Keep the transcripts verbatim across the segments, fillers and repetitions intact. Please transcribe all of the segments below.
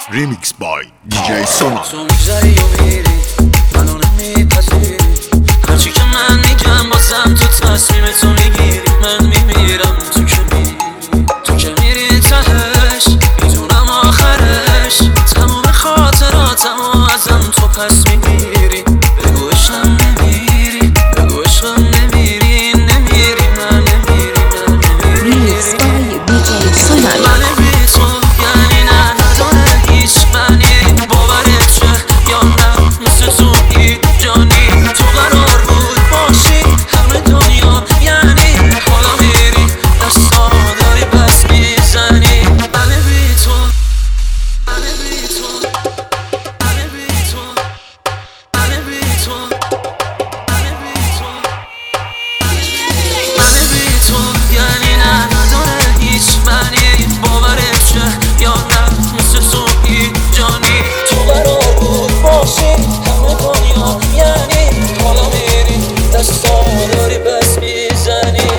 Remix by دی جی سونا. تو میگذری و میری منو نمیپذیری، هرچی که من میگم بازم تو تصمیم تو میگیری. من میمیرم تو که میری، تو که میری تهش میدونم آخرش تمام خاطراتم و ازم تو پس میگیری. بگو عشقم نمیری، بگو عشقم نمیری، نمیری من نمیری من نمیری. Remix by دی جی سونا. من بی تو یعنی نه نداره هیچ معنی، باورت شه یا نه مثل تو هیچ جانی. تو قرار بود باشی همه دنیا یعنی حالا میری دستا داری پس میزنی. من بی تو، من بی تو، من بی تو، من بی تو، من بی تو، من بی تو یعنی نه نداره هیچ معنی، باورت شه یا نه مثل تو هیچ جانی. تو قرار بود باشی همه دنیا یعنی حالا میری دستا داری پس میزنی.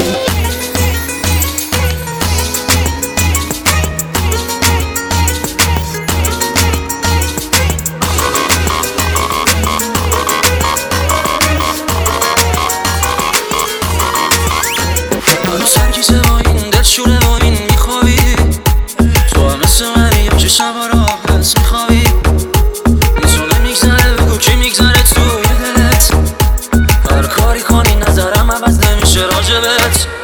منو سرگیزه با این دلشوره با این میخوابی، تو هم مثل منی یا که شبا را هست میخوابی. میزونه میگذره بگو کی میگذره توی دلت، هر کاری کنی نظرم عوض نمیشه راجبت.